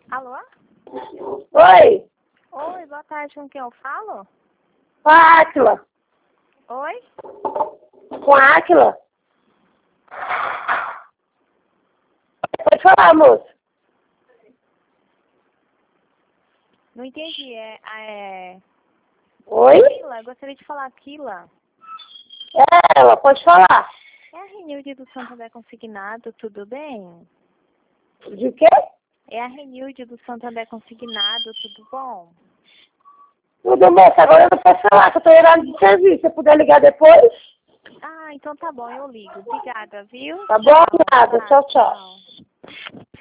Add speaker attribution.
Speaker 1: Alô?
Speaker 2: Oi,
Speaker 1: Oi, boa tarde, com quem eu falo?
Speaker 2: com a Áquila.
Speaker 1: Oi?
Speaker 2: Com a Áquila. Pode falar, moço.
Speaker 1: Não entendi,
Speaker 2: Oi?
Speaker 1: Kila, eu gostaria de falar Kila.
Speaker 2: É ela, pode falar.
Speaker 1: É a Renilde do Santander Consignado, tudo bem?
Speaker 2: De quê?
Speaker 1: É a Renilde do Santander Consignado, tudo bom?
Speaker 2: Tudo, moço, agora eu não posso falar, que eu tô em horário de serviço. Se puder ligar depois,
Speaker 1: Ah, então tá bom, eu ligo. Obrigada, viu?
Speaker 2: tá bom? Nada, tchau, tchau.